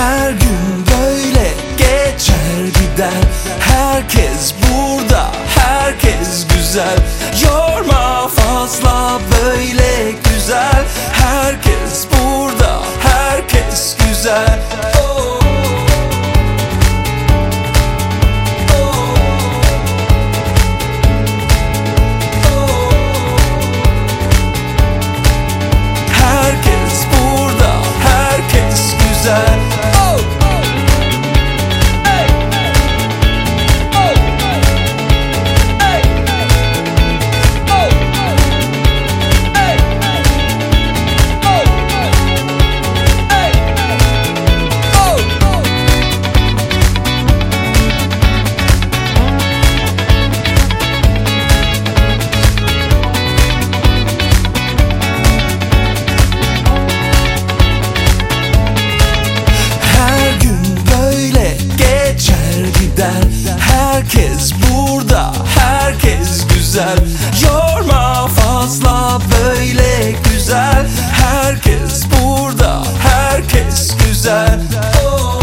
Her gün böyle geçer gider. Herkes burada, herkes güzel. Yorma fazla böyle güzel. Herkes burada, herkes güzel. Oh. Herkes burada, herkes güzel. Herkes burada, herkes güzel. Yorma fazla böyle güzel. Herkes burada, herkes güzel. Oh.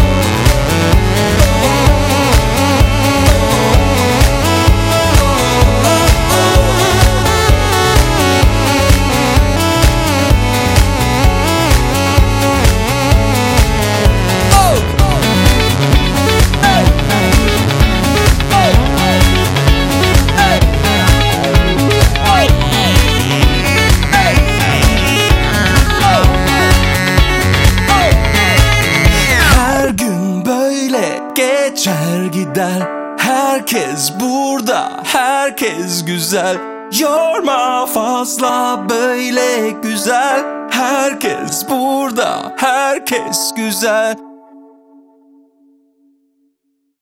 Geçer gider. Herkes burada, herkes güzel. Yorma fazla böyle güzel. Herkes burada, herkes güzel.